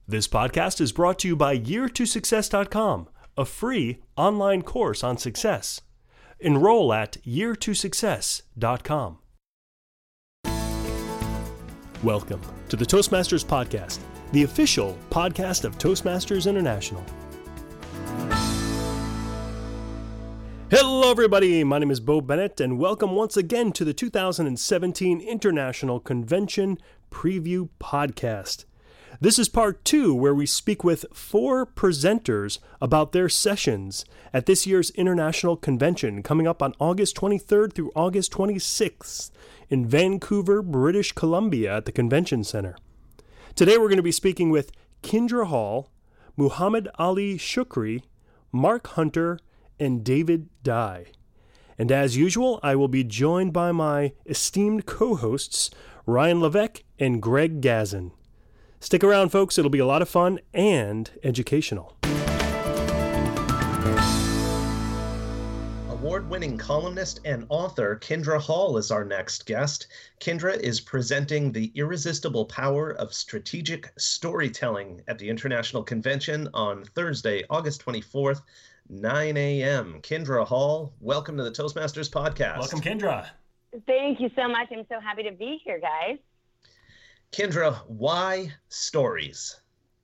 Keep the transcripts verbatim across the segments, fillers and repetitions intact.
This podcast is brought to you by year to success dot com, a free online course on success. Enroll at year to success dot com. Welcome to the Toastmasters Podcast, the official podcast of Toastmasters International. Hello, everybody. My name is Bo Bennett, and welcome once again to the two thousand seventeen International Convention Preview Podcast. This is part two, where we speak with four presenters about their sessions at this year's International Convention coming up on August twenty-third through August twenty-sixth in Vancouver, British Columbia at the Convention Center. Today we're going to be speaking with Kindra Hall, Muhammad Ali Shukri, Mark Hunter, and David Dye. And as usual, I will be joined by my esteemed co-hosts, Ryan Levesque and Greg Gazin. Stick around, folks. It'll be a lot of fun and educational. Award-winning columnist and author Kindra Hall is our next guest. Kindra is presenting The Irresistible Power of Strategic Storytelling at the International Convention on Thursday, August twenty-fourth, nine a.m. Kindra Hall, welcome to the Toastmasters Podcast. Welcome, Kindra. Thank you so much. I'm so happy to be here, guys. Kindra, why stories?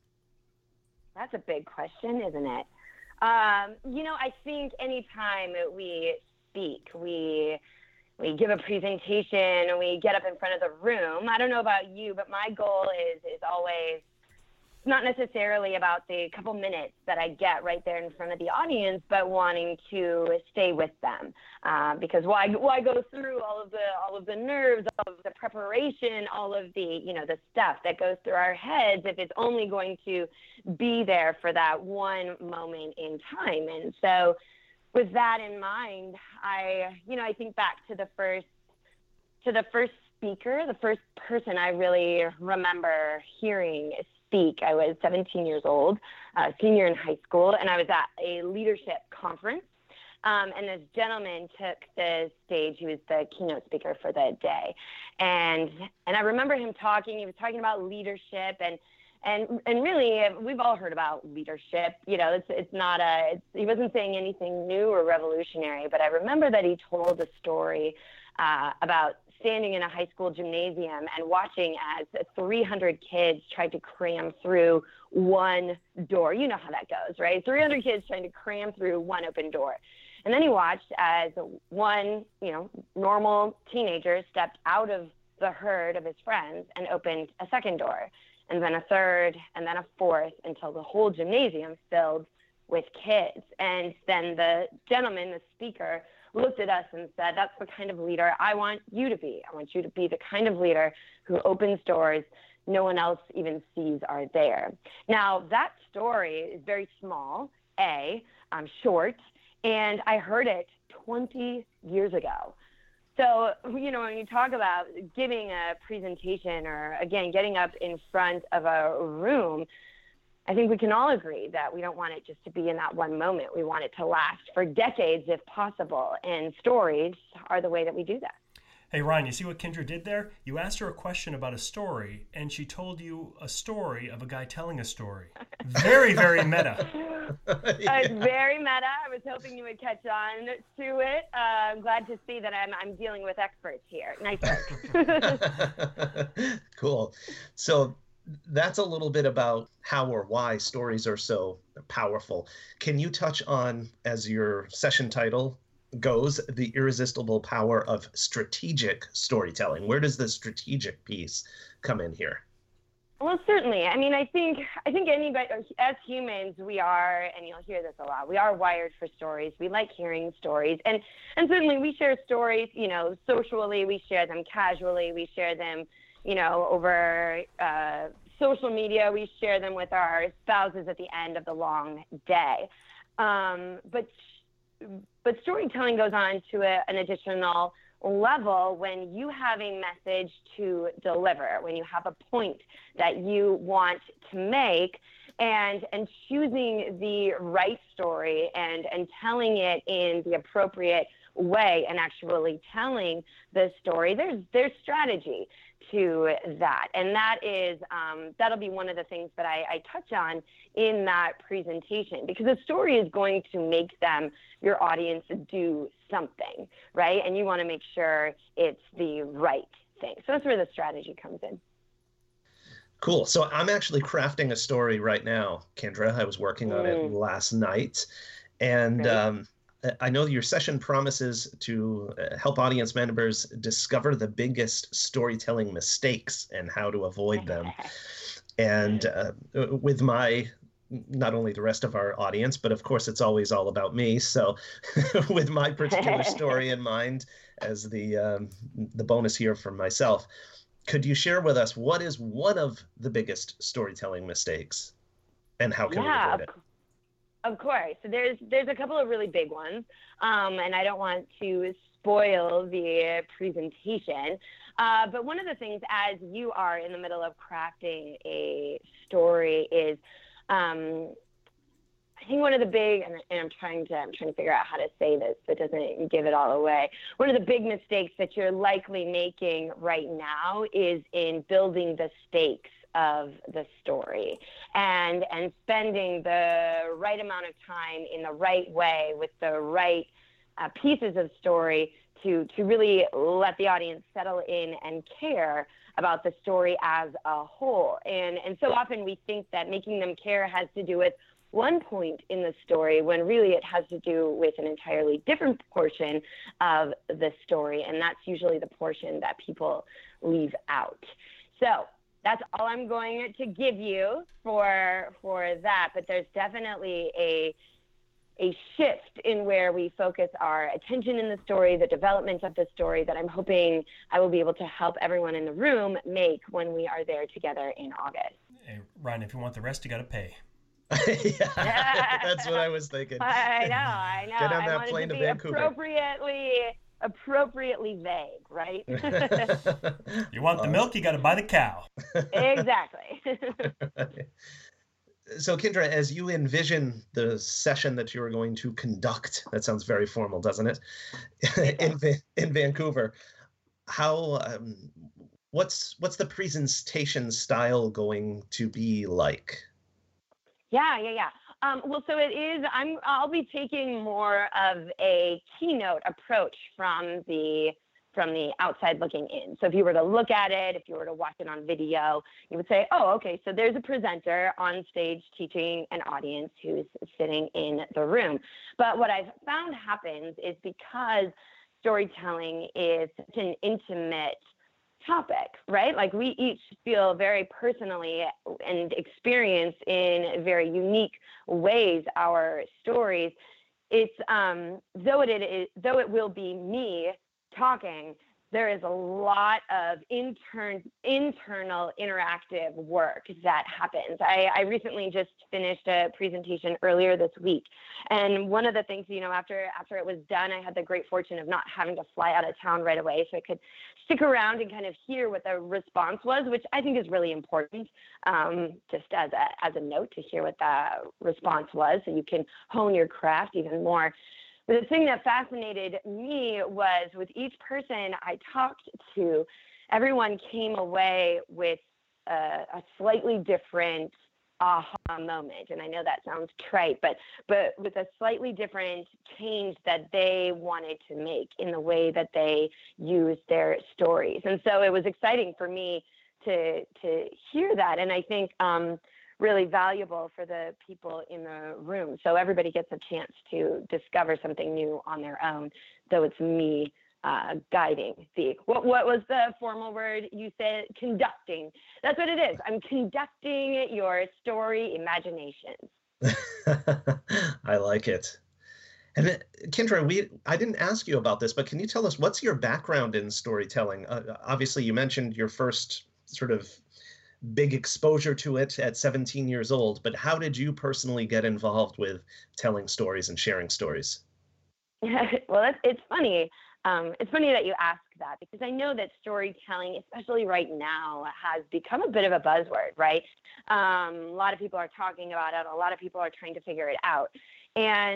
That's a big question, isn't it? Um, you know, I think anytime we speak, we we give a presentation, and we get up in front of the room. I don't know about you, but my goal is is always not necessarily about the couple minutes that I get right there in front of the audience, but wanting to stay with them. Uh, because why why go through all of the all of the nerves, all of the preparation, all of the you know the stuff that goes through our heads if it's only going to be there for that one moment in time? And so, with that in mind, I you know I think back to the first to the first speaker, the first person I really remember hearing speak. I was seventeen years old, uh, senior in high school, and I was at a leadership conference. Um, and this gentleman took the stage. He was the keynote speaker for the day. And and I remember him talking. He was talking about leadership. And and and really, we've all heard about leadership. You know, it's it's not a, it's, he wasn't saying anything new or revolutionary. But I remember that he told a story uh, about standing in a high school gymnasium and watching as three hundred kids tried to cram through one door. You know how that goes, right? three hundred kids trying to cram through one open door. And then he watched as one, you know, normal teenager stepped out of the herd of his friends and opened a second door, and then a third, and then a fourth, until the whole gymnasium filled with kids. And then the gentleman, the speaker, looked at us and said, that's the kind of leader I want you to be. I want you to be the kind of leader who opens doors no one else even sees are there. Now, that story is very small, A, um, short, and I heard it twenty years ago. So, you know, when you talk about giving a presentation or, again, getting up in front of a room, I think we can all agree that we don't want it just to be in that one moment. We want it to last for decades if possible, and stories are the way that we do that. Hey, Ryan, you see what Kindra did there? You asked her a question about a story, and she told you a story of a guy telling a story. Very, very meta. Yeah. It's very meta. I was hoping you would catch on to it. Uh, I'm glad to see that I'm, I'm dealing with experts here. Nice work. Cool. So that's a little bit about how or why stories are so powerful. Can you touch on, as your session title goes, the irresistible power of strategic storytelling? Where does the strategic piece come in here? Well, certainly. I mean, I think I think anybody, as humans, we are, and you'll hear this a lot, we are wired for stories. We like hearing stories. And, and certainly we share stories, you know, socially, we share them casually, we share them, you know, over uh, social media, we share them with our spouses at the end of the long day. Um, but but storytelling goes on to a, an additional level when you have a message to deliver, when you have a point that you want to make, and and choosing the right story and and telling it in the appropriate way and actually telling the story. There's there's strategy to that. And that is, um, that'll be one of the things that I, I touch on in that presentation, because a story is going to make them, your audience, do something, right? And you want to make sure it's the right thing. So that's where the strategy comes in. Cool. So I'm actually crafting a story right now, Kindra. I was working on it Mm. last night. And Great. um, I know your session promises to uh, help audience members discover the biggest storytelling mistakes and how to avoid them. And uh, with my, not only the rest of our audience, but of course it's always all about me. So with my particular story in mind as the um, the bonus here for myself, could you share with us what is one of the biggest storytelling mistakes and how can Yeah, we avoid it? Of course. So there's there's a couple of really big ones, um, and I don't want to spoil the presentation. Uh, but one of the things, as you are in the middle of crafting a story, is um, I think one of the big, and, and I'm trying to I'm trying to figure out how to say this so it doesn't give it all away. One of the big mistakes that you're likely making right now is in building the stakes of the story and and spending the right amount of time in the right way with the right uh, pieces of story to to really let the audience settle in and care about the story as a whole. And and so often we think that making them care has to do with one point in the story, when really it has to do with an entirely different portion of the story, and that's usually the portion that people leave out. So that's all I'm going to give you for for that. But there's definitely a a shift in where we focus our attention in the story, the development of the story, that I'm hoping I will be able to help everyone in the room make when we are there together in August. Hey, Ryan, if you want the rest, you got to pay. Yeah, that's what I was thinking. I know, I know. Get on I that wanted plane to to be Vancouver. appropriately, appropriately vague, right? You want the milk, you got to buy the cow. Exactly. So, Kindra, as you envision the session that you are going to conduct, that sounds very formal, doesn't it? in in Vancouver, how um, what's what's the presentation style going to be like? Yeah, yeah, yeah. Um, well, so it is. I'm. I'll be taking more of a keynote approach from the from the outside looking in. So if you were to look at it, if you were to watch it on video, you would say, oh, okay, so there's a presenter on stage teaching an audience who's sitting in the room. But what I've found happens is, because storytelling is such an intimate topic, right? Like, we each feel very personally and experience in very unique ways our stories. It's um, though it is though it will be me talking, there is a lot of intern, internal interactive work that happens. I, I recently just finished a presentation earlier this week. And one of the things, you know, after after it was done, I had the great fortune of not having to fly out of town right away. So I could stick around and kind of hear what the response was, which I think is really important, um, just as a, as a note, to hear what the response was, so you can hone your craft even more. But the thing that fascinated me was, with each person I talked to, everyone came away with a, a slightly different aha moment. And I know that sounds trite, but but with a slightly different change that they wanted to make in the way that they use their stories. And so it was exciting for me to to hear that. And I think um, really valuable for the people in the room. So everybody gets a chance to discover something new on their own, though it's me uh, guiding the, what, what was the formal word you said? Conducting. That's what it is. I'm conducting your story imaginations. I like it. And Kindra, we I didn't ask you about this, but can you tell us, what's your background in storytelling? Uh, obviously, you mentioned your first sort of big exposure to it at seventeen years old, but how did you personally get involved with telling stories and sharing stories? Well, it's, it's funny. Um, it's funny that you ask that, because I know that storytelling, especially right now, has become a bit of a buzzword, right? Um, a lot of people are talking about it. A lot of people are trying to figure it out. And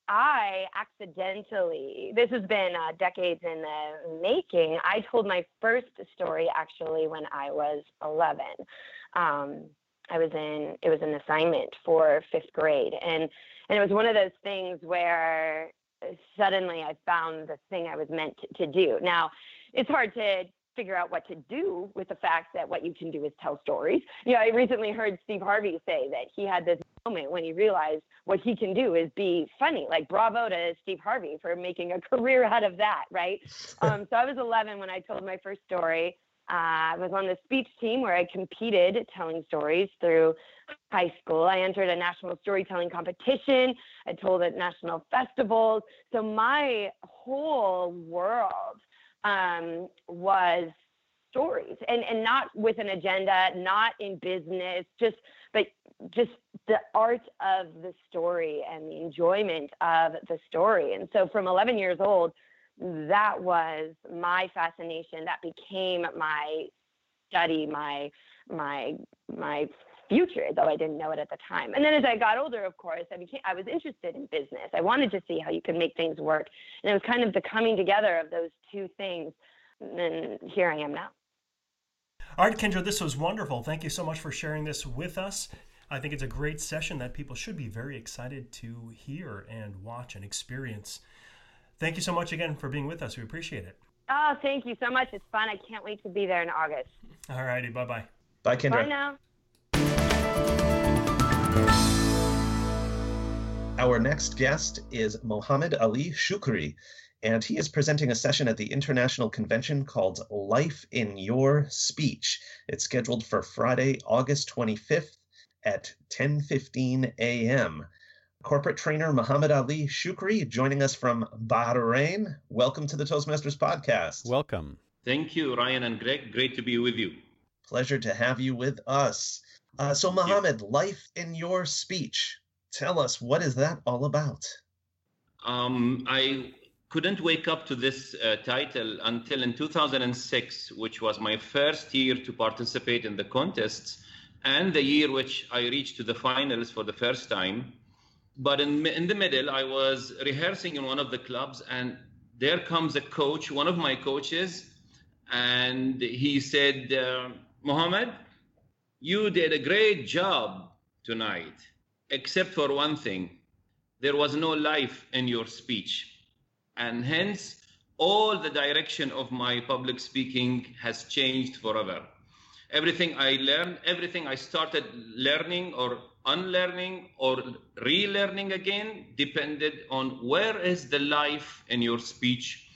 I accidentally, this has been uh, decades in the making, I told my first story actually when I was eleven. Um, I was in, it was an assignment for fifth grade. And, and it was one of those things where suddenly I found the thing I was meant to, to do. Now, it's hard to figure out what to do with the fact that what you can do is tell stories. You know, I recently heard Steve Harvey say that he had this moment when he realized what he can do is be funny. Like, bravo to Steve Harvey for making a career out of that, right? um, so I was eleven when I told my first story. Uh, I was on the speech team where I competed telling stories through high school. I entered a national storytelling competition. I told at national festivals. So my whole world um, was stories, and, and not with an agenda, not in business, just, but just the art of the story and the enjoyment of the story. And so from eleven years old, that was my fascination. That became my study, my, my, my future, though I didn't know it at the time. And then as I got older, of course, I became, I was interested in business. I wanted to see how you could make things work. And it was kind of the coming together of those two things. And here I am now. All right, Kendra, this was wonderful. Thank you so much for sharing this with us. I think it's a great session that people should be very excited to hear and watch and experience. Thank you so much again for being with us. We appreciate it. Oh, thank you so much. It's fun. I can't wait to be there in August. All righty. Bye-bye. Bye, Kendra. Bye now. Our next guest is Mohammed Ali Shukri, and he is presenting a session at the International Convention called Life in Your Speech. It's scheduled for Friday, August twenty-fifth at ten fifteen a.m. Corporate trainer Mohammed Ali Shukri joining us from Bahrain. Welcome to the Toastmasters podcast. Welcome. Thank you, Ryan and Greg. Great to be with you. Pleasure to have you with us. Uh, so, Mohammed, Life in Your Speech. Tell us, what is that all about? Um, I couldn't wake up to this uh, title until in two thousand six, which was my first year to participate in the contests, and the year which I reached to the finals for the first time. But in, in the middle, I was rehearsing in one of the clubs, and there comes a coach, one of my coaches, and he said, uh, Mohammed, you did a great job tonight, except for one thing. There was no life in your speech. And hence, all the direction of my public speaking has changed forever. Everything I learned, everything I started learning or unlearning or relearning again depended on where is the life in your speech.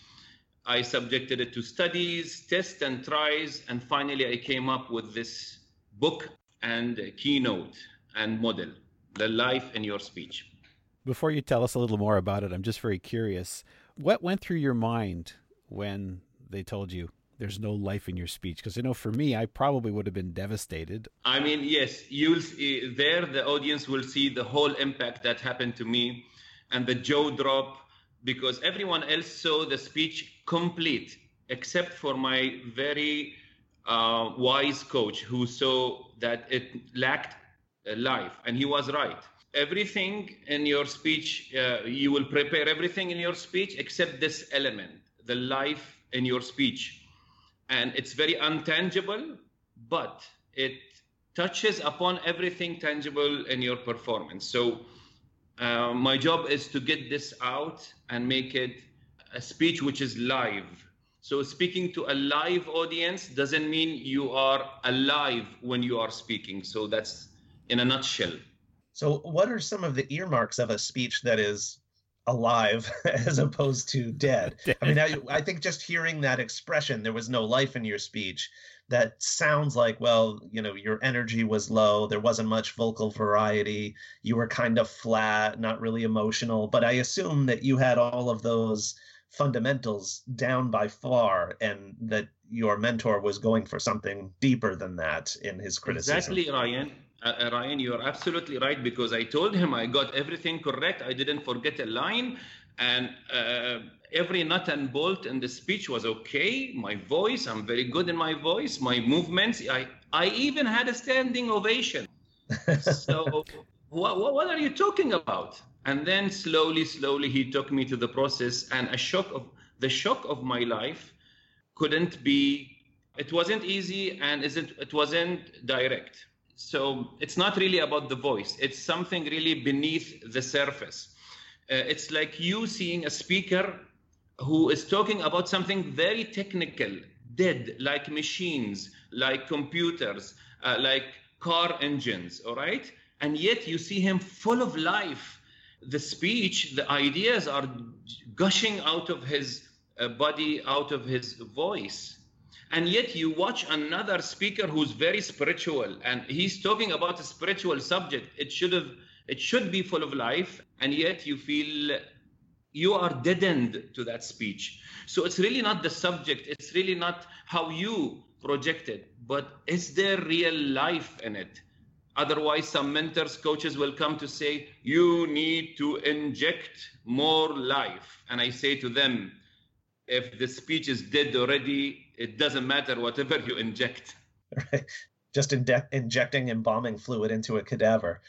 I subjected it to studies, tests and tries, and finally I came up with this book and keynote and model, The Life in Your Speech. Before you tell us a little more about it, I'm just very curious. What went through your mind when they told you there's no life in your speech? Because I know for me, I probably would have been devastated. I mean, yes, you'll see, there the audience will see the whole impact that happened to me and the jaw drop, because everyone else saw the speech complete, except for my very uh, wise coach who saw that it lacked uh, life. And he was right. Everything in your speech, uh, you will prepare everything in your speech except this element, the life in your speech. And it's very untangible, but it touches upon everything tangible in your performance. So uh, my job is to get this out and make it a speech which is live. So speaking to a live audience doesn't mean you are alive when you are speaking. So that's in a nutshell. So what are some of the earmarks of a speech that is alive as opposed to dead? I mean, I, I think just hearing that expression, there was no life in your speech, that sounds like, well, you know, your energy was low, there wasn't much vocal variety, you were kind of flat, not really emotional. But I assume that you had all of those fundamentals down by far, and that your mentor was going for something deeper than that in his criticism. Exactly, Ryan. Uh, Ryan, you're absolutely right, because I told him I got everything correct. I didn't forget a line, and uh, every nut and bolt in the speech was okay. My voice, I'm very good in my voice. My movements, I, I even had a standing ovation. So what, what are you talking about? And then slowly, slowly, he took me to the process, and a shock of the shock of my life couldn't be, it wasn't easy, and isn't, it wasn't direct. So it's not really about the voice. It's something really beneath the surface. Uh, it's like you seeing a speaker who is talking about something very technical, dead, like machines, like computers, uh, like car engines, all right? And yet you see him full of life. The speech, the ideas are gushing out of his uh, body, out of his voice. And yet you watch another speaker who's very spiritual, and he's talking about a spiritual subject. It should have, it should be full of life, and yet you feel you are deadened to that speech. So it's really not the subject. It's really not how you project it, but is there real life in it? Otherwise, some mentors, coaches will come to say, you need to inject more life. And I say to them, if the speech is dead already, it doesn't matter whatever you inject. Right. Just in- injecting embalming fluid into a cadaver.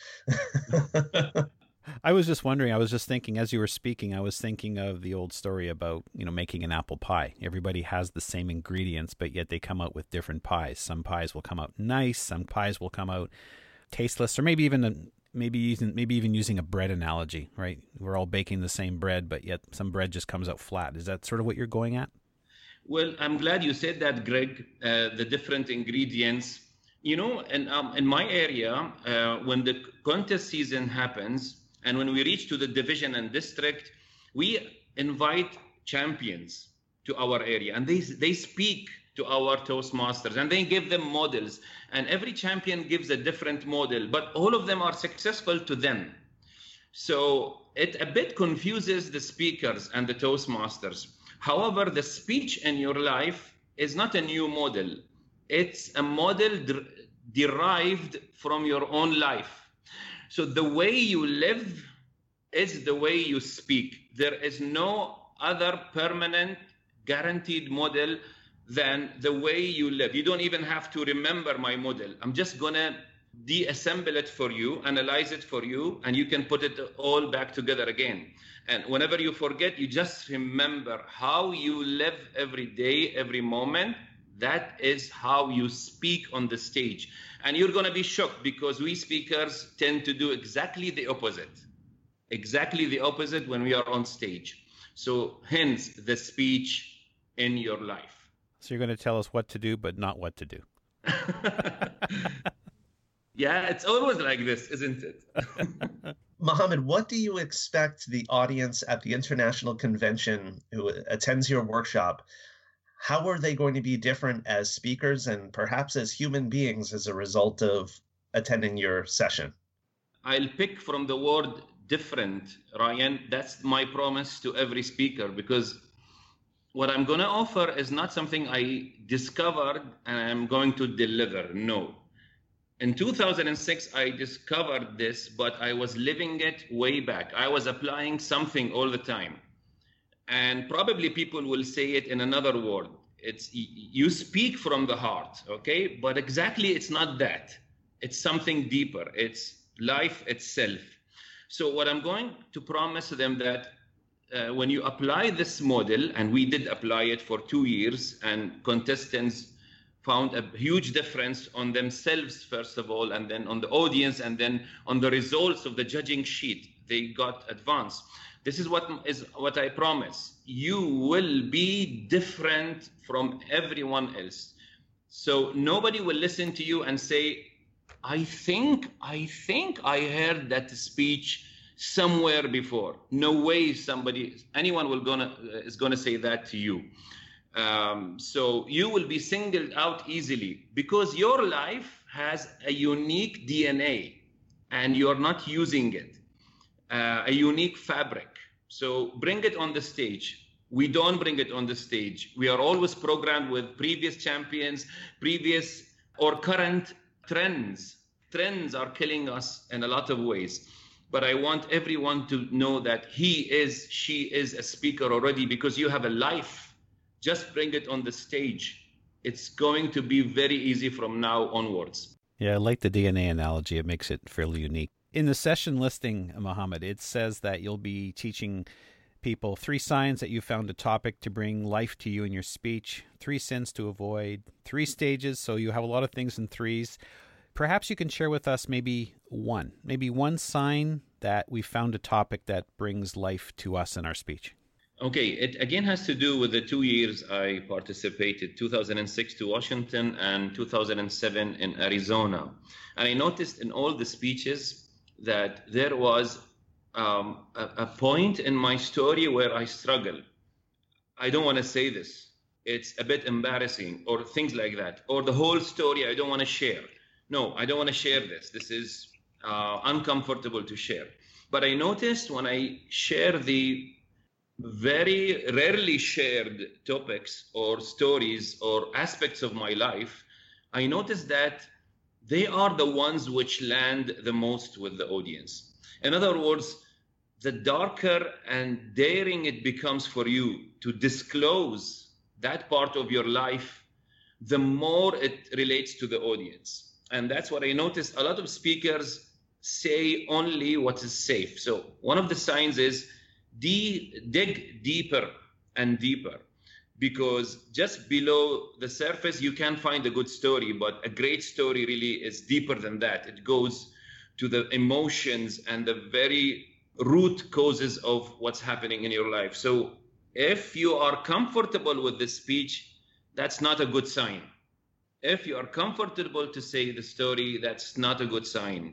I was just wondering, I was just thinking, as you were speaking, I was thinking of the old story about, you know, making an apple pie. Everybody has the same ingredients, but yet they come out with different pies. Some pies will come out nice, some pies will come out tasteless, or maybe even a, maybe even maybe even using a bread analogy, right? We're all baking the same bread, but yet some bread just comes out flat. Is that sort of what you're going at? Well, I'm glad you said that, Greg, uh, the different ingredients. You know, in, um, in my area, uh, when the contest season happens, and when we reach to the division and district, we invite champions to our area, and they they speak to our Toastmasters, and they give them models. And every champion gives a different model, but all of them are successful to them. So it a bit confuses the speakers and the Toastmasters. However, the speech in your life is not a new model. It's a model der- derived from your own life. So the way you live is the way you speak. There is no other permanent, guaranteed model than the way you live. You don't even have to remember my model. I'm just going to deassemble it for you, analyze it for you, and you can put it all back together again. And whenever you forget, you just remember how you live every day, every moment. That is how you speak on the stage. And you're going to be shocked, because we speakers tend to do exactly the opposite. Exactly the opposite when we are on stage. So hence the speech in your life. So you're going to tell us what to do, but not what to do. Yeah, it's always like this, isn't it? Mohammed, what do you expect the audience at the International Convention who attends your workshop, how are they going to be different as speakers and perhaps as human beings as a result of attending your session? I'll pick from the word different, Ryan. That's my promise to every speaker, because what I'm going to offer is not something I discovered and I'm going to deliver. No. In two thousand six, I discovered this, but I was living it way back. I was applying something all the time. And probably people will say it in another word. It's you speak from the heart, okay? But exactly it's not that. It's something deeper. It's life itself. So what I'm going to promise them that uh, when you apply this model, and we did apply it for two years, and contestants found a huge difference on themselves, first of all, and then on the audience, and then on the results of the judging sheet. They got advanced. This is what is what I promise. You will be different from everyone else. So nobody will listen to you and say, I think, I think I heard that speech somewhere before. No way somebody, anyone will gonna is gonna say that to you. Um, so you will be singled out easily because your life has a unique D N A and you're not using it, uh, a unique fabric. So bring it on the stage. We don't bring it on the stage. We are always programmed with previous champions, previous or current trends. Trends are killing us in a lot of ways. But I want everyone to know that he is, she is a speaker already because you have a life. Just bring it on the stage. It's going to be very easy from now onwards. Yeah, I like the D N A analogy. It makes it fairly unique. In the session listing, Mohammed, it says that you'll be teaching people three signs that you found a topic to bring life to you in your speech, three sins to avoid, three stages, so you have a lot of things in threes. Perhaps you can share with us maybe one, maybe one sign that we found a topic that brings life to us in our speech. Okay, it again has to do with the two years I participated, two thousand six to Washington and two thousand seven in Arizona. And I noticed in all the speeches that there was um, a, a point in my story where I struggle. I don't want to say this. It's a bit embarrassing, or things like that. Or the whole story I don't want to share. No, I don't want to share this. This is uh, uncomfortable to share. But I noticed when I share the very rarely shared topics or stories or aspects of my life, I noticed that they are the ones which land the most with the audience. In other words, the darker and daring it becomes for you to disclose that part of your life, the more it relates to the audience. And that's what I noticed. A lot of speakers say only what is safe. So one of the signs is de- dig deeper and deeper, because just below the surface, you can find a good story, but a great story really is deeper than that. It goes to the emotions and the very root causes of what's happening in your life. So if you are comfortable with the speech, that's not a good sign. If you are comfortable to say the story, that's not a good sign.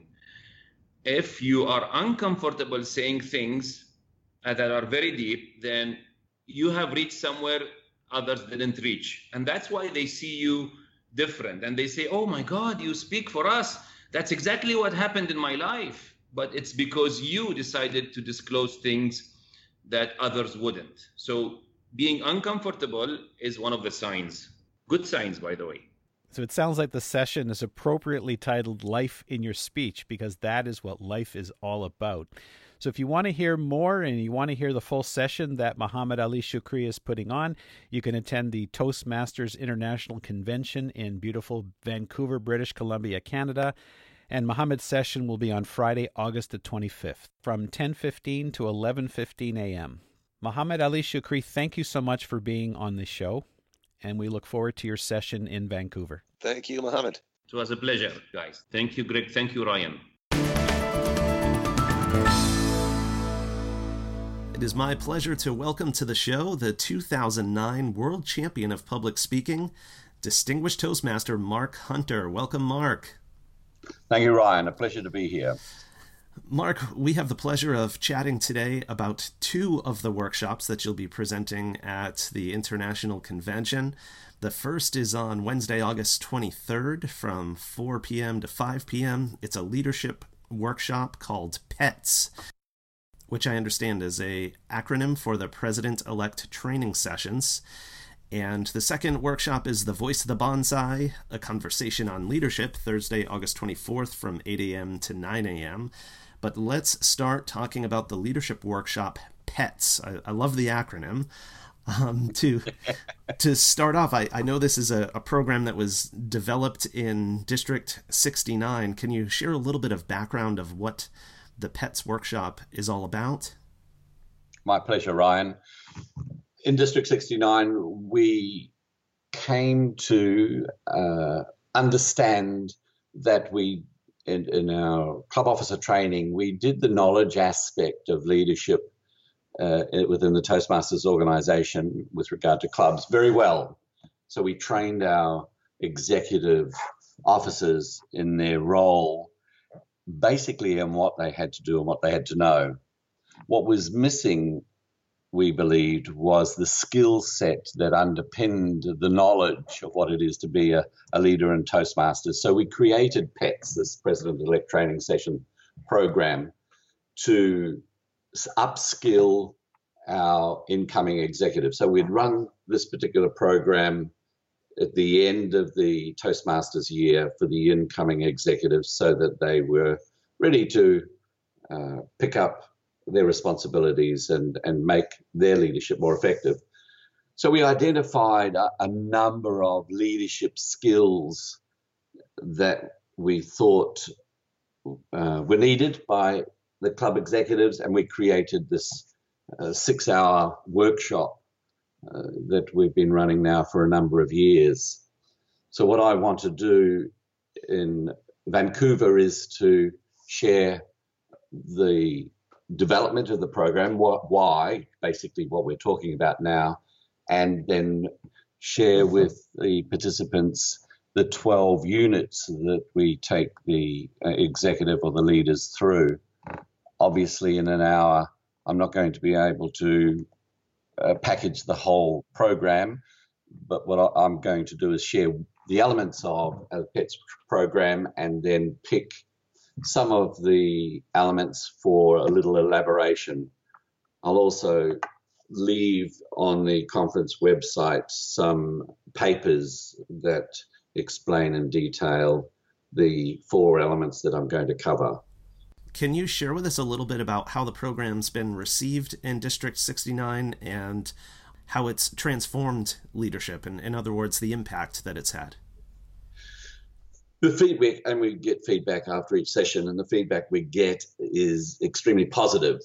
If you are uncomfortable saying things that are very deep, then you have reached somewhere others didn't reach. And that's why they see you different. And they say, oh my God, you speak for us. That's exactly what happened in my life. But it's because you decided to disclose things that others wouldn't. So being uncomfortable is one of the signs. Good signs, by the way. So it sounds like the session is appropriately titled Life in Your Speech, because that is what life is all about. So if you want to hear more and you want to hear the full session that Mohammed Ali Shukri is putting on, you can attend the Toastmasters International Convention in beautiful Vancouver, British Columbia, Canada. And Mohammed's session will be on Friday, August the twenty-fifth from ten fifteen to eleven fifteen a.m. Mohammed Ali Shukri, thank you so much for being on the show, and we look forward to your session in Vancouver. Thank you, Mohammed. It was a pleasure, guys. Thank you, Greg. Thank you, Ryan. It is my pleasure to welcome to the show the two thousand nine World Champion of Public Speaking, Distinguished Toastmaster Mark Hunter. Welcome, Mark. Thank you, Ryan. A pleasure to be here. Mark, we have the pleasure of chatting today about two of the workshops that you'll be presenting at the International Convention. The first is on Wednesday, August twenty-third from four p.m. to five p.m. It's a leadership workshop called PETS, which I understand is a acronym for the President-Elect Training Sessions. And the second workshop is The Voice of the Bonsai, a conversation on leadership, Thursday, August twenty-fourth from eight a.m. to nine a.m. But let's start talking about the leadership workshop, PETS. I, I love the acronym. Um, to to start off, I, I know this is a, a program that was developed in District sixty-nine. Can you share a little bit of background of what the PETS workshop is all about? My pleasure, Ryan. In District sixty-nine, we came to uh, understand that we, in, in our club officer training, we did the knowledge aspect of leadership uh, within the Toastmasters organization with regard to clubs very well. So we trained our executive officers in their role basically in what they had to do and what they had to know. What was missing, we believed, was the skill set that underpinned the knowledge of what it is to be a, a leader in Toastmasters. So we created PETS, this President-Elect Training Session program, to upskill our incoming executives. So we'd run this particular program at the end of the Toastmasters year for the incoming executives so that they were ready to uh, pick up their responsibilities and, and make their leadership more effective. So we identified a, a number of leadership skills that we thought uh, were needed by the club executives, and we created this uh, six-hour workshop uh, that we've been running now for a number of years. So what I want to do in Vancouver is to share the development of the program, what, why, basically what we're talking about now, and then share with the participants the twelve units that we take the uh, executive or the leaders through. Obviously, in an hour, I'm not going to be able to uh, package the whole program, but what I, I'm going to do is share the elements of a PETS program and then pick some of the elements for a little elaboration. I'll also leave on the conference website some papers that explain in detail the four elements that I'm going to cover. Can you share with us a little bit about how the program's been received in District sixty-nine and how it's transformed leadership, and in other words, the impact that it's had? The feedback, and we get feedback after each session, and the feedback we get is extremely positive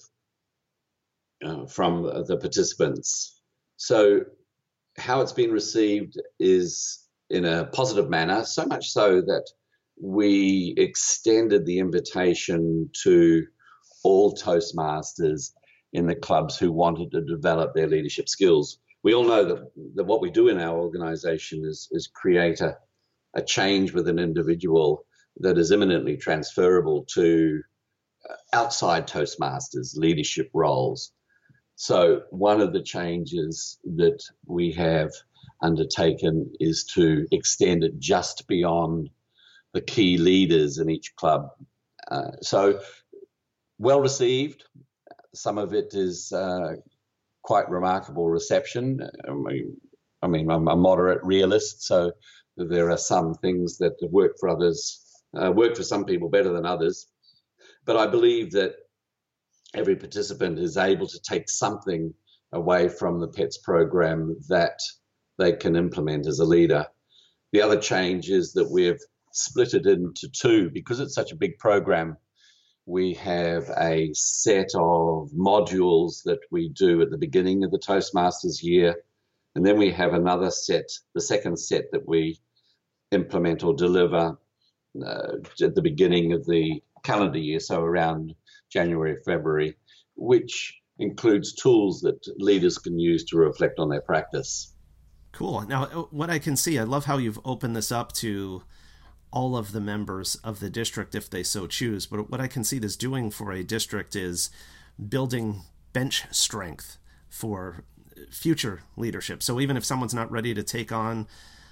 uh, from the participants. So how it's been received is in a positive manner, so much so that we extended the invitation to all Toastmasters in the clubs who wanted to develop their leadership skills. We all know that, that what we do in our organization is, is create a, a change with an individual that is imminently transferable to outside Toastmasters leadership roles. So one of the changes that we have undertaken is to extend it just beyond the key leaders in each club. Uh, so well received. Some of it is uh, quite remarkable reception. I mean, I mean, I'm a moderate realist, so there are some things that work for others, uh, work for some people better than others. But I believe that every participant is able to take something away from the PETS program that they can implement as a leader. The other change is that we've split it into two. Because it's such a big program, we have a set of modules that we do at the beginning of the Toastmasters year, and then we have another set, the second set that we implement or deliver uh, at the beginning of the calendar year, so around January, February, which includes tools that leaders can use to reflect on their practice. Cool. Now, what I can see, I love how you've opened this up to all of the members of the district if they so choose. But what I can see this doing for a district is building bench strength for future leadership. So even if someone's not ready to take on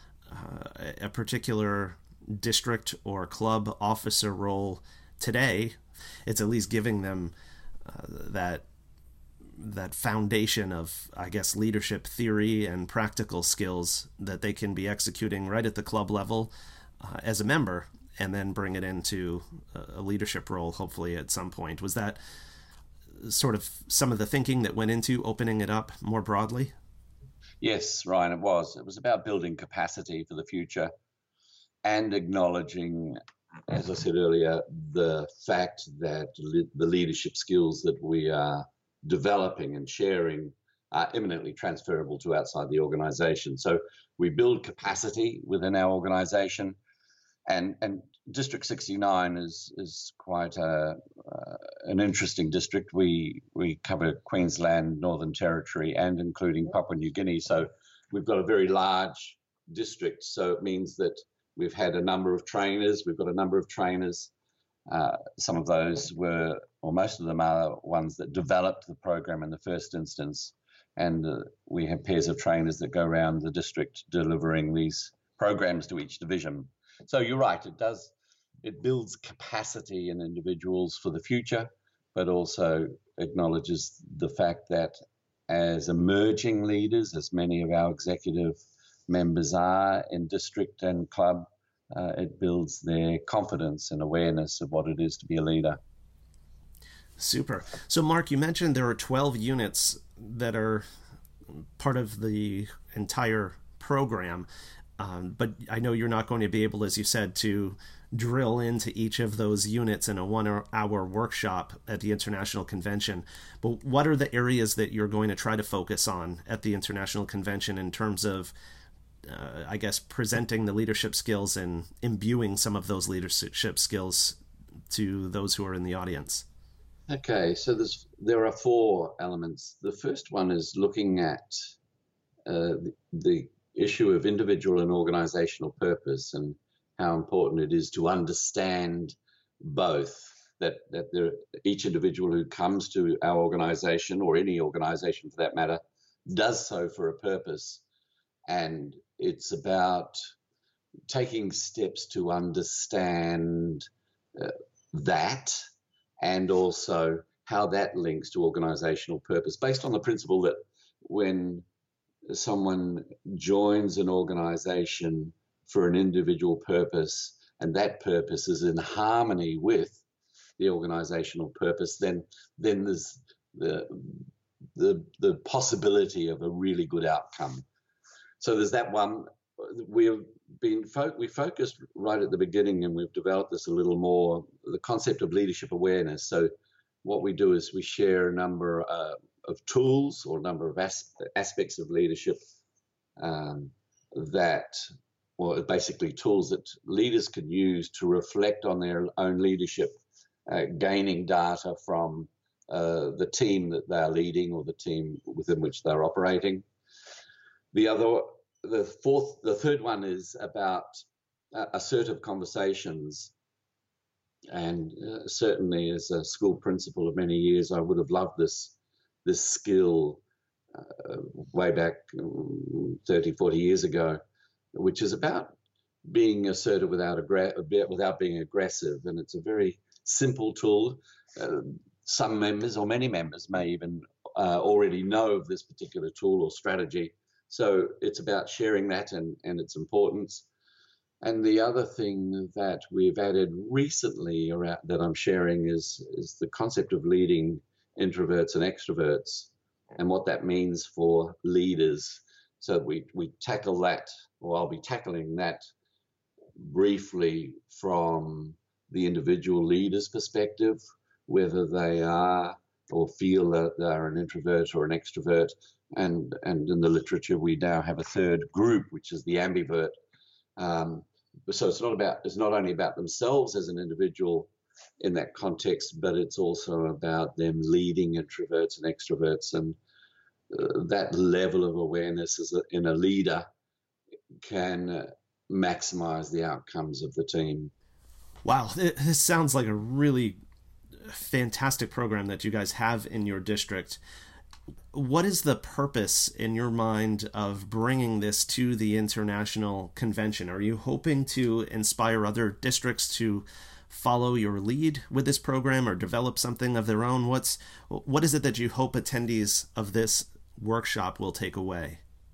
uh, a particular district or club officer role today, it's at least giving them uh, that that foundation of, I guess, leadership theory and practical skills that they can be executing right at the club level uh, as a member, and then bring it into a leadership role, hopefully at some point. Was that sort of some of the thinking that went into opening it up more broadly? Yes, Ryan, it was. It was about building capacity for the future and acknowledging, as I said earlier, the fact that le- the leadership skills that we are developing and sharing are eminently transferable to outside the organization. So we build capacity within our organization, and and District sixty-nine is is quite a uh, an interesting district. We we cover Queensland, Northern Territory, and including Papua New Guinea. So we've got a very large district. So it means that we've had a number of trainers. We've got a number of trainers. Uh, some of those were, or most of them are, ones that developed the program in the first instance. And uh, we have pairs of trainers that go around the district delivering these programs to each division. So you're right, it does, it builds capacity in individuals for the future, but also acknowledges the fact that as emerging leaders, as many of our executive members are in district and club, Uh, it builds their confidence and awareness of what it is to be a leader. Super. So, Mark, you mentioned there are twelve units that are part of the entire program, um, but I know you're not going to be able, as you said, to drill into each of those units in a one-hour workshop at the International Convention. But what are the areas that you're going to try to focus on at the International Convention in terms of, uh, I guess, presenting the leadership skills and imbuing some of those leadership skills to those who are in the audience? Okay, so there's, there are four elements. The first one is looking at uh, the, the issue of individual and organizational purpose and how important it is to understand both, that, that there, each individual who comes to our organization, or any organization for that matter, does so for a purpose. And it's about taking steps to understand uh, that, and also how that links to organizational purpose, based on the principle that when someone joins an organization for an individual purpose, and that purpose is in harmony with the organizational purpose, then then there's the the the possibility of a really good outcome. So there's that one. We've been fo- we focused right at the beginning, and we've developed this a little more, the concept of leadership awareness. So what we do is we share a number uh, of tools, or a number of as- aspects of leadership um, that, well, basically tools that leaders can use to reflect on their own leadership, uh, gaining data from uh, the team that they're leading or the team within which they're operating. The other, the fourth, the third one is about uh, assertive conversations. And uh, certainly as a school principal of many years, I would have loved this, this skill uh, way back um, thirty, forty years ago, which is about being assertive without aggra- without being aggressive. And it's a very simple tool. Uh, some members, or many members, may even uh, already know of this particular tool or strategy. So it's about sharing that and, and its importance. And the other thing that we've added recently around, that I'm sharing is, is the concept of leading introverts and extroverts, and what that means for leaders. So we, we tackle that, or I'll be tackling that briefly from the individual leader's perspective, whether they are or feel that they're an introvert or an extrovert. And, and in the literature, we now have a third group, which is the ambivert. Um, so it's not about, it's not only about themselves as an individual in that context, but it's also about them leading introverts and extroverts. And uh, that level of awareness as a, in a leader can uh, maximize the outcomes of the team. Wow, this sounds like a really fantastic program that you guys have in your district. What is the purpose in your mind of bringing this to the International Convention? Are you hoping to inspire other districts to follow your lead with this program or develop something of their own? What's what is it that you hope attendees of this workshop will take away?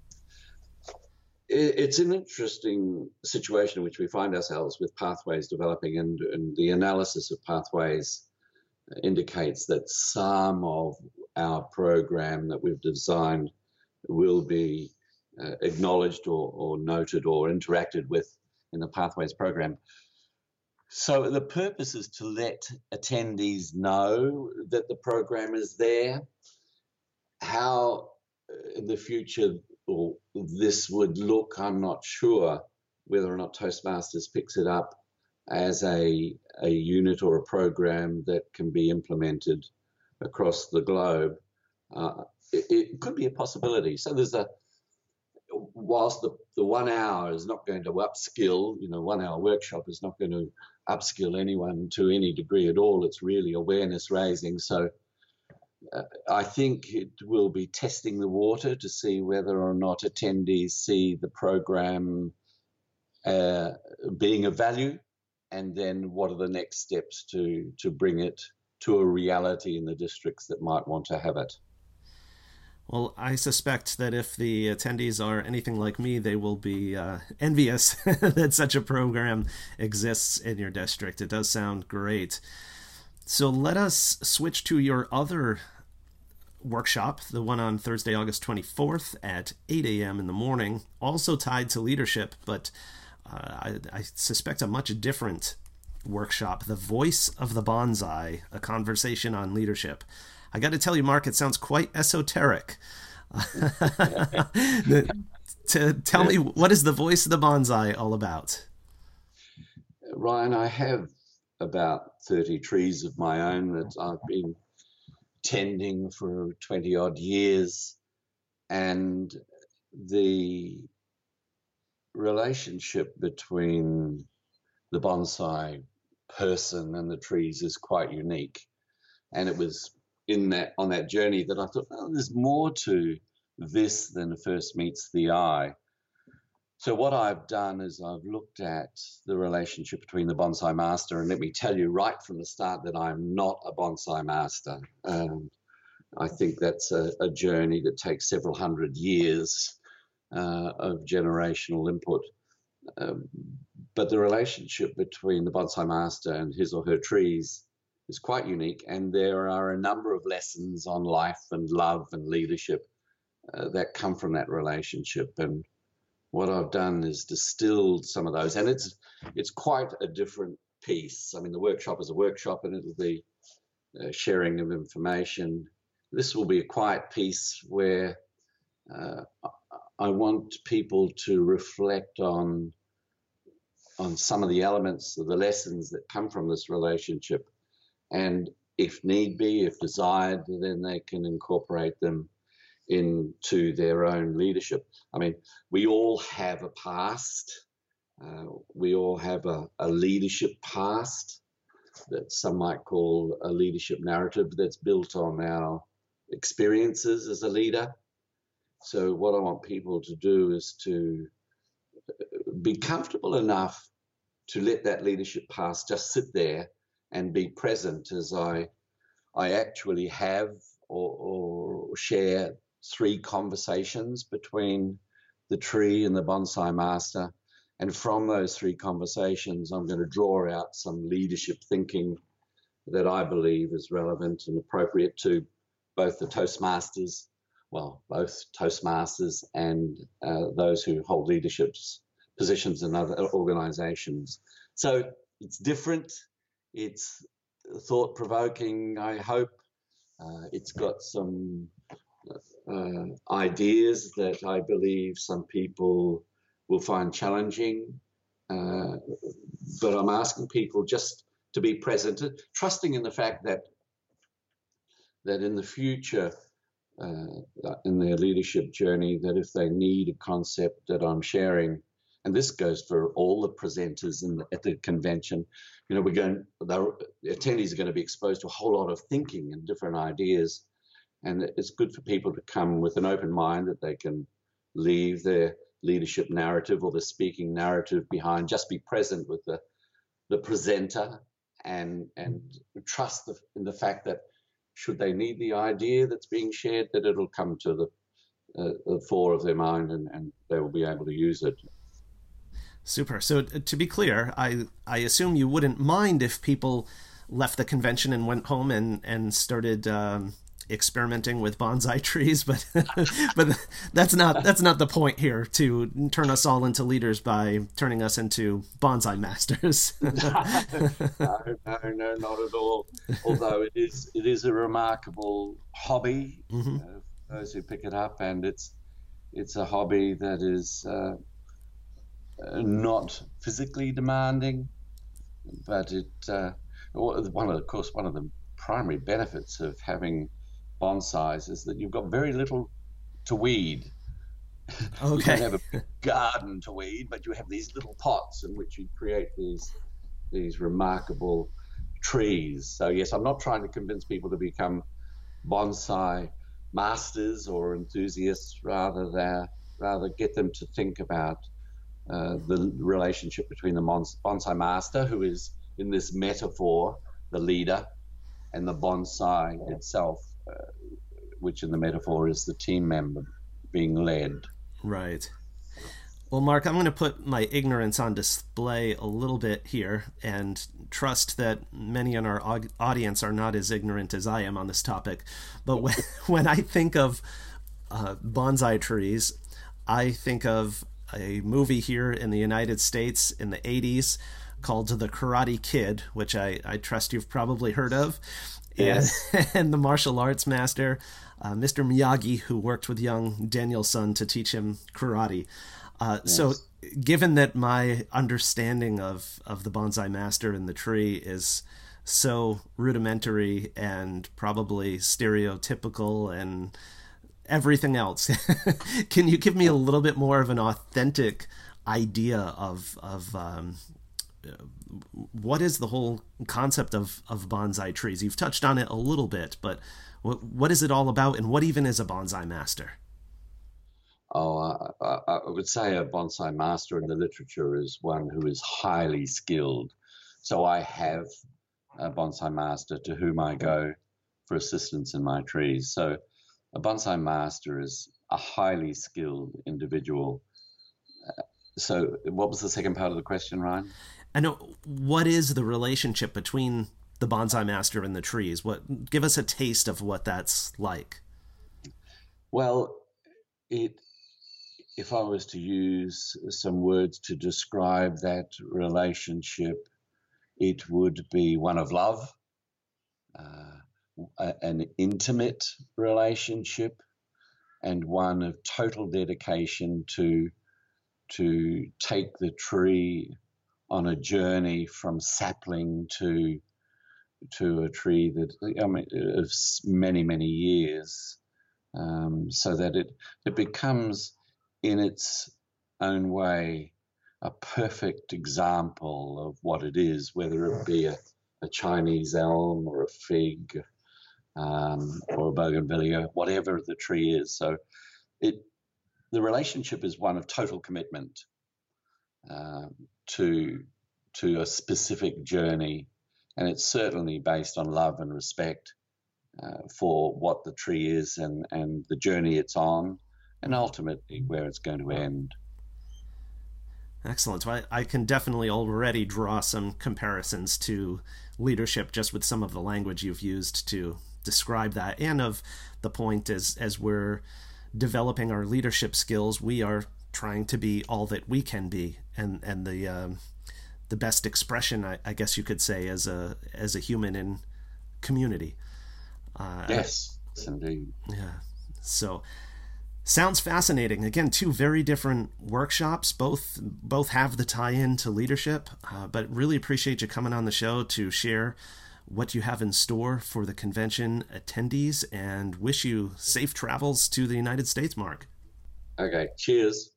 It's an interesting situation in which we find ourselves with pathways developing, and, and the analysis of pathways indicates that some of our program that we've designed will be uh, acknowledged or, or noted or interacted with in the Pathways program. So the purpose is to let attendees know that the program is there. How in the future or this would look, I'm not sure. Whether or not Toastmasters picks it up as a, a unit or a program that can be implemented across the globe, uh, it, it could be a possibility. So there's a, whilst the, the one hour is not going to upskill, you know, one hour workshop is not going to upskill anyone to any degree at all. It's really awareness raising. So uh, I think it will be testing the water to see whether or not attendees see the program uh, being of value, and then what are the next steps to, to bring it to a reality in the districts that might want to have it. Well, I suspect that if the attendees are anything like me, they will be uh, envious that such a program exists in your district. It does sound great. So let us switch to your other workshop, the one on Thursday, August twenty-fourth at eight a.m. in the morning, also tied to leadership, but uh, I, I suspect a much different workshop, The Voice of the Bonsai, a conversation on leadership. I got to tell you, Mark, it sounds quite esoteric. to tell me, what is The Voice of the Bonsai all about? Ryan, I have about thirty trees of my own that I've been tending for twenty odd years, and the relationship between the bonsai person and the trees is quite unique. And it was in that on that journey that I thought, oh, there's more to this than first meets the eye. So what I've done is I've looked at the relationship between the bonsai master, and let me tell you right from the start that I'm not a bonsai master. Um, I think that's a, a journey that takes several hundred years uh, of generational input. Um, but the relationship between the bonsai master and his or her trees is quite unique, and there are a number of lessons on life and love and leadership uh, that come from that relationship. And what I've done is distilled some of those, and it's it's quite a different piece. I mean, the workshop is a workshop, and it'll be uh, sharing of information. This will be a quiet piece where uh, I want people to reflect on on some of the elements of the lessons that come from this relationship, and if need be, if desired, then they can incorporate them into their own leadership. I mean, we all have a past. Uh, we all have a, a leadership past that some might call a leadership narrative that's built on our experiences as a leader. So what I want people to do is to be comfortable enough to let that leadership past just sit there and be present as I I actually have or, or share three conversations between the tree and the bonsai master. And from those three conversations, I'm going to draw out some leadership thinking that I believe is relevant and appropriate to both the Toastmasters, well, both Toastmasters and uh, those who hold leadership positions in other organizations. So it's different. It's thought-provoking, I hope. Uh, it's got some uh, ideas that I believe some people will find challenging. Uh, but I'm asking people just to be present, trusting in the fact that that in the future, uh, in their leadership journey, that if they need a concept that I'm sharing, and this goes for all the presenters in the, at the convention, you know, we're going, the attendees are going to be exposed to a whole lot of thinking and different ideas. And it's good for people to come with an open mind that they can leave their leadership narrative or the speaking narrative behind, just be present with the, the presenter and, and trust the, in the fact that should they need the idea that's being shared, that it'll come to the, uh, the fore of their mind and, and they will be able to use it. Super. So to be clear, I, I assume you wouldn't mind if people left the convention and went home and, and started um, experimenting with bonsai trees, but but that's not that's not the point here, to turn us all into leaders by turning us into bonsai masters. no, no, no, not at all. Although it is it is a remarkable hobby, mm-hmm. uh, for those who pick it up, and it's it's a hobby that is uh, not physically demanding, but it uh, one of of course one of the primary benefits of having bonsais is that you've got very little to weed. Okay. You don't have a garden to weed, but you have these little pots in which you create these these remarkable trees. So yes, I'm not trying to convince people to become bonsai masters or enthusiasts, rather than rather get them to think about uh, the relationship between the bonsai master, who is in this metaphor the leader, and the bonsai itself, uh, which in the metaphor is the team member being led. Right. Well, Mark, I'm going to put my ignorance on display a little bit here and trust that many in our audience are not as ignorant as I am on this topic. But when, when I think of uh, bonsai trees, I think of a movie here in the United States in the eighties called The Karate Kid, which I, I trust you've probably heard of. Yes. And, and the martial arts master, uh, Mister Miyagi, who worked with young Daniel-san to teach him karate. Uh, yes. So given that my understanding of, of the bonsai master and the tree is so rudimentary and probably stereotypical and everything else, can you give me a little bit more of an authentic idea of of um, what is the whole concept of, of bonsai trees? You've touched on it a little bit, but what, what is it all about, and what even is a bonsai master? Oh, I, I, I would say a bonsai master in the literature is one who is highly skilled. So I have a bonsai master to whom I go for assistance in my trees. So a bonsai master is a highly skilled individual. Uh, so what was the second part of the question, Ryan? I know. What is the relationship between the bonsai master and the trees? What, give us a taste of what that's like. Well, it, if I was to use some words to describe that relationship, it would be one of love, uh, an intimate relationship, and one of total dedication to to take the tree on a journey from sapling to to a tree that I mean of many many years, um, so that it it becomes in its own way a perfect example of what it is, whether it be a, a Chinese elm or a fig um, or a bougainvillea, whatever the tree is. So it the relationship is one of total commitment uh, to to a specific journey, and it's certainly based on love and respect uh, for what the tree is and, and the journey it's on, and ultimately where it's going to end. Excellent. So I, I can definitely already draw some comparisons to leadership just with some of the language you've used to describe that, and of the point as as we're developing our leadership skills, we are trying to be all that we can be, and and the um, the best expression, I, I guess you could say, as a as a human in community. Uh, yes, indeed. Yeah. So. Sounds fascinating. Again, two very different workshops. Both both have the tie-in to leadership, uh, but really appreciate you coming on the show to share what you have in store for the convention attendees, and wish you safe travels to the United States, Mark. Okay, cheers.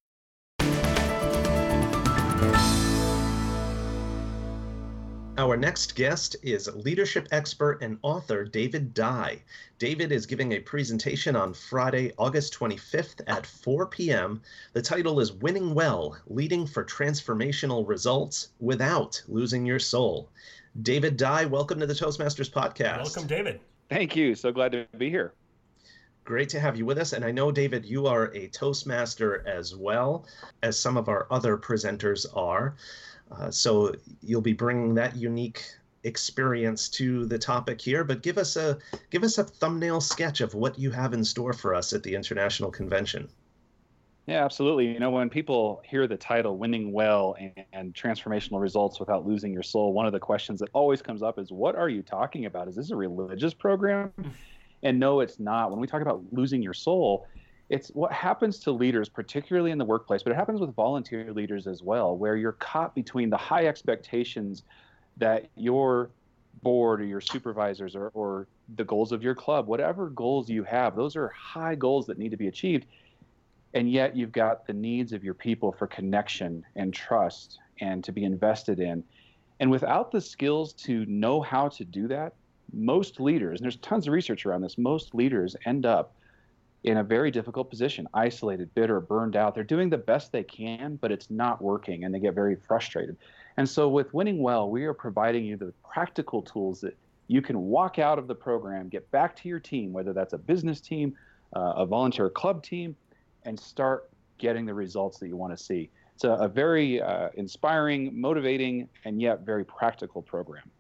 Our next guest is leadership expert and author David Dye. David is giving a presentation on Friday, August twenty-fifth at four p.m. The title is Winning Well, Leading for Transformational Results Without Losing Your Soul. David Dye, welcome to the Toastmasters podcast. Welcome, David. Thank you. So glad to be here. Great to have you with us. And I know, David, you are a Toastmaster as well as some of our other presenters are. Uh, so you'll be bringing that unique experience to the topic here, but give us a give us a thumbnail sketch of what you have in store for us at the International Convention. Yeah, absolutely. You know, when people hear the title Winning Well and, and Transformational Results Without Losing Your Soul, one of the questions that always comes up is, what are you talking about? Is this a religious program? And no, it's not. When we talk about losing your soul, it's what happens to leaders, particularly in the workplace, but it happens with volunteer leaders as well, where you're caught between the high expectations that your board or your supervisors or, or the goals of your club, whatever goals you have, those are high goals that need to be achieved. And yet you've got the needs of your people for connection and trust and to be invested in. And without the skills to know how to do that, most leaders, and there's tons of research around this, most leaders end up in a very difficult position, isolated, bitter, burned out. They're doing the best they can, but it's not working, and they get very frustrated. And so with Winning Well, we are providing you the practical tools that you can walk out of the program, get back to your team, whether that's a business team, uh, a volunteer club team, and start getting the results that you want to see. It's a, a very uh, inspiring, motivating, and yet very practical program.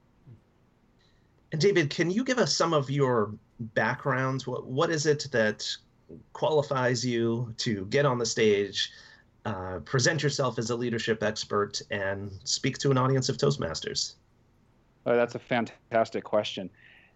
And David, can you give us some of your backgrounds? What what is it that qualifies you to get on the stage uh, present yourself as a leadership expert and speak to an audience of Toastmasters? Oh, that's a fantastic question.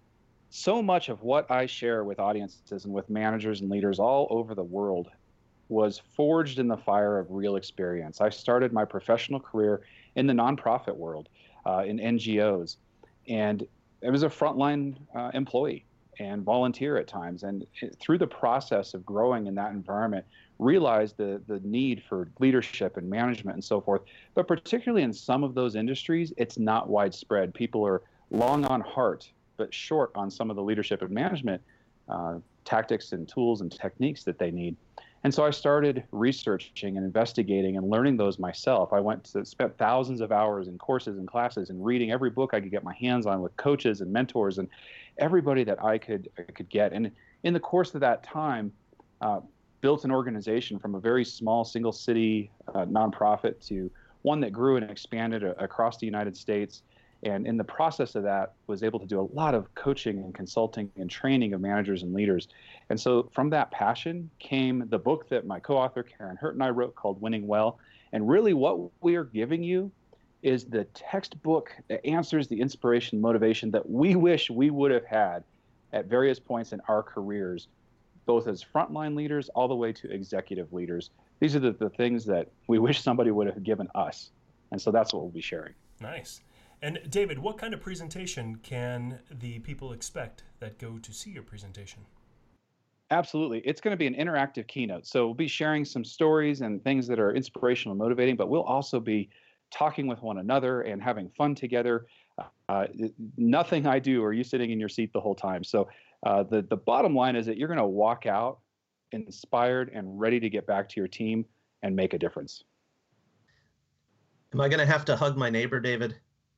So much of what I share with audiences and with managers and leaders all over the world was forged in the fire of real experience. I started my professional career in the nonprofit world, uh, in N G Os, and I was a frontline uh, employee and volunteer at times. And through the process of growing in that environment, realized the, the need for leadership and management and so forth. But particularly in some of those industries, it's not widespread. People are long on heart, but short on some of the leadership and management uh, tactics and tools and techniques that they need. And so I started researching and investigating and learning those myself. I went to spent thousands of hours in courses and classes and reading every book I could get my hands on with coaches and mentors and everybody that I could I could get. And in the course of that time, uh, built an organization from a very small single city uh, nonprofit to one that grew and expanded a, across the United States. And in the process of that, was able to do a lot of coaching and consulting and training of managers and leaders. And so from that passion came the book that my co-author Karen Hurt and I wrote called Winning Well. And really what we are giving you is the textbook that answers the inspiration, motivation that we wish we would have had at various points in our careers, both as frontline leaders all the way to executive leaders. These are the, the things that we wish somebody would have given us. And so that's what we'll be sharing. Nice. And David, what kind of presentation can the people expect that go to see your presentation? Absolutely. It's going to be an interactive keynote. So we'll be sharing some stories and things that are inspirational and motivating, but we'll also be talking with one another and having fun together. Uh, nothing I do are you sitting in your seat the whole time. So uh, the, the bottom line is that you're going to walk out inspired and ready to get back to your team and make a difference. Am I going to have to hug my neighbor, David?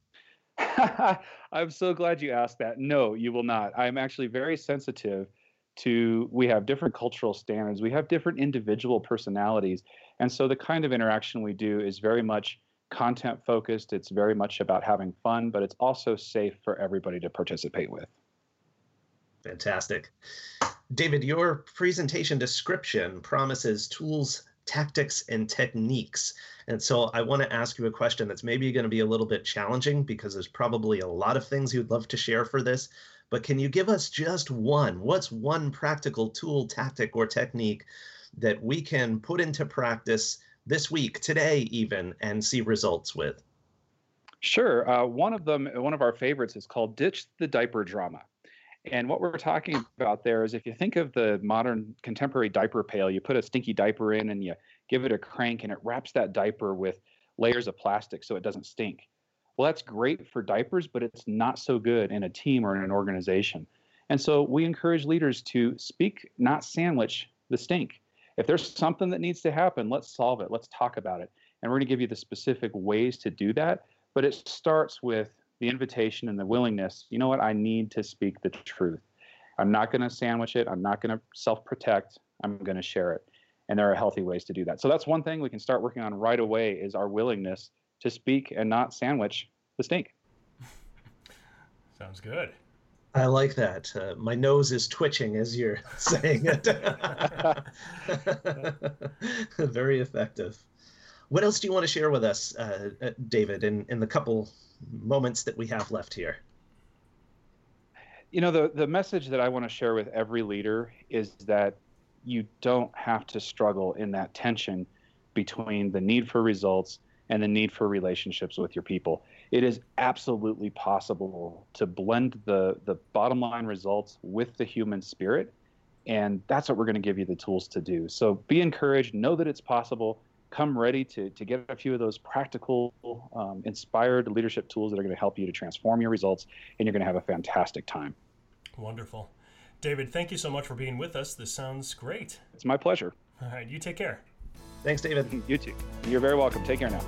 I'm so glad you asked that. No, you will not. I'm actually very sensitive to, we have different cultural standards. We have different individual personalities. And so the kind of interaction we do is very much content focused. It's very much about having fun, but it's also safe for everybody to participate with. Fantastic. David, your presentation description promises tools, tactics, and techniques. And so I want to ask you a question that's maybe going to be a little bit challenging because there's probably a lot of things you'd love to share for this, but can you give us just one? What's one practical tool, tactic, or technique that we can put into practice this week, today even, and see results with? Sure. Uh, one of them, one of our favorites is called Ditch the Diaper Drama. And what we're talking about there is if you think of the modern contemporary diaper pail, you put a stinky diaper in and you give it a crank and it wraps that diaper with layers of plastic so it doesn't stink. Well, that's great for diapers, but it's not so good in a team or in an organization. And so we encourage leaders to speak, not sandwich the stink. If there's something that needs to happen, let's solve it. Let's talk about it. And we're going to give you the specific ways to do that. But it starts with the invitation and the willingness. You know what? I need to speak the truth. I'm not going to sandwich it. I'm not going to self-protect. I'm going to share it. And there are healthy ways to do that. So that's one thing we can start working on right away is our willingness to speak and not sandwich the stink. Sounds good. I like that. Uh, my nose is twitching as you're saying it. Very effective. What else do you want to share with us, uh, David, in, in the couple moments that we have left here? You know, the, the message that I want to share with every leader is that you don't have to struggle in that tension between the need for results and the need for relationships with your people. It is absolutely possible to blend the, the bottom line results with the human spirit, and that's what we're going to give you the tools to do. So be encouraged, know that it's possible, come ready to, to get a few of those practical, um, inspired leadership tools that are going to help you to transform your results, and you're going to have a fantastic time. Wonderful. David, thank you so much for being with us. This sounds great. It's my pleasure. All right, you take care. Thanks, David. You too. You're very welcome. Take care now.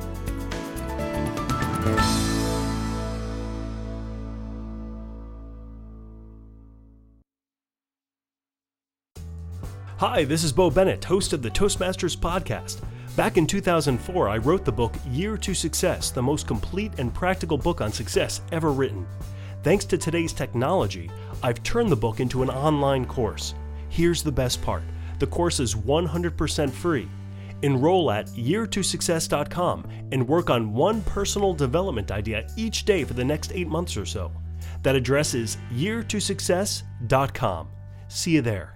Hi, this is Bo Bennett, host of the Toastmasters podcast. Back in two thousand four, I wrote the book Year to Success, the most complete and practical book on success ever written. Thanks to today's technology, I've turned the book into an online course. Here's the best part. The course is one hundred percent free. Enroll at year to success dot com and work on one personal development idea each day for the next eight months or so. That address is year to success dot com. See you there.